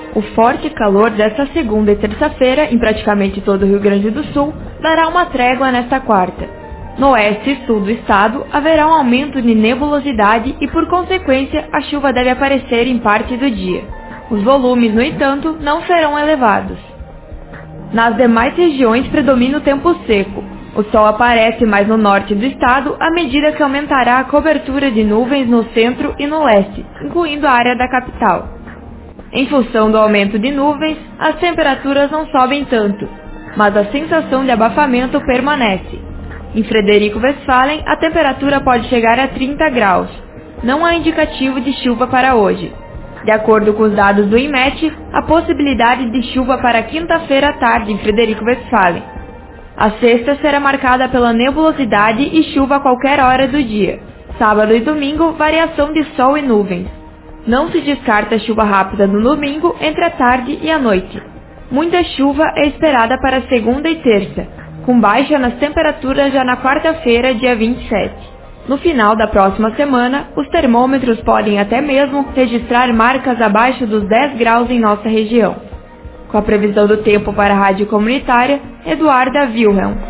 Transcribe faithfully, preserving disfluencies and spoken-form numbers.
O forte calor desta segunda e terça-feira, em praticamente todo o Rio Grande do Sul, dará uma trégua nesta quarta. No oeste e sul do estado, haverá um aumento de nebulosidade e, por consequência, a chuva deve aparecer em parte do dia. Os volumes, no entanto, não serão elevados. Nas demais regiões predomina o tempo seco. O sol aparece mais no norte do estado à medida que aumentará a cobertura de nuvens no centro e no leste, incluindo a área da capital. Em função do aumento de nuvens, as temperaturas não sobem tanto, mas a sensação de abafamento permanece. Em Frederico Westphalen, a temperatura pode chegar a trinta graus. Não há indicativo de chuva para hoje. De acordo com os dados do INMET, há possibilidade de chuva para quinta-feira à tarde em Frederico Westphalen. A sexta será marcada pela nebulosidade e chuva a qualquer hora do dia. Sábado e domingo, variação de sol e nuvens. Não se descarta chuva rápida no domingo entre a tarde e a noite. Muita chuva é esperada para segunda e terça, com baixa nas temperaturas já na quarta-feira, dia vinte e sete. No final da próxima semana, os termômetros podem até mesmo registrar marcas abaixo dos dez graus em nossa região. Com a previsão do tempo para a Rádio Comunitária, Eduarda Wilhelm.